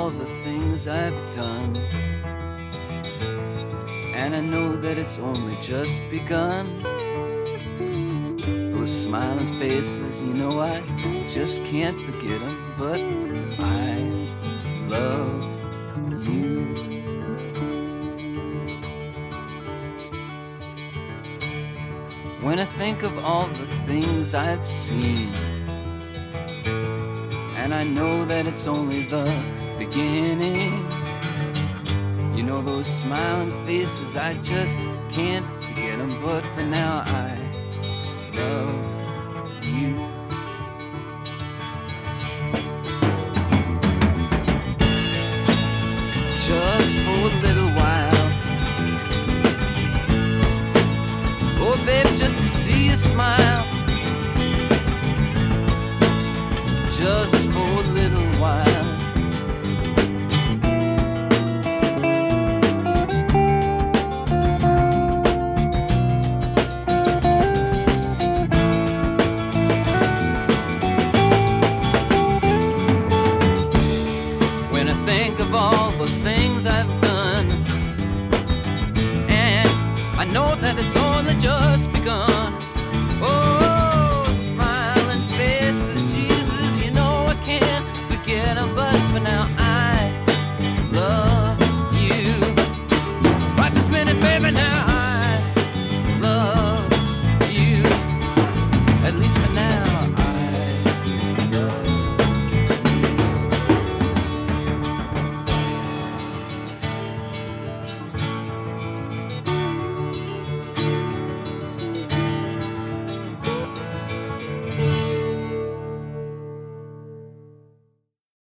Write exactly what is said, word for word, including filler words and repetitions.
all the things I've done, and I know that it's only just begun. Those smiling faces, you know I just can't forget them, but I love you. When I think of all the things I've seen, and I know that it's only the beginning. You know those smiling faces, I just can't forget them, but for now I love you. Just for a little while, oh babe, just to see you smile. Just for a little while. When I think of all those things I've done, and I know that it's only just begun. Oh, smiling faces, Jesus, you know I can't forget them, but for now I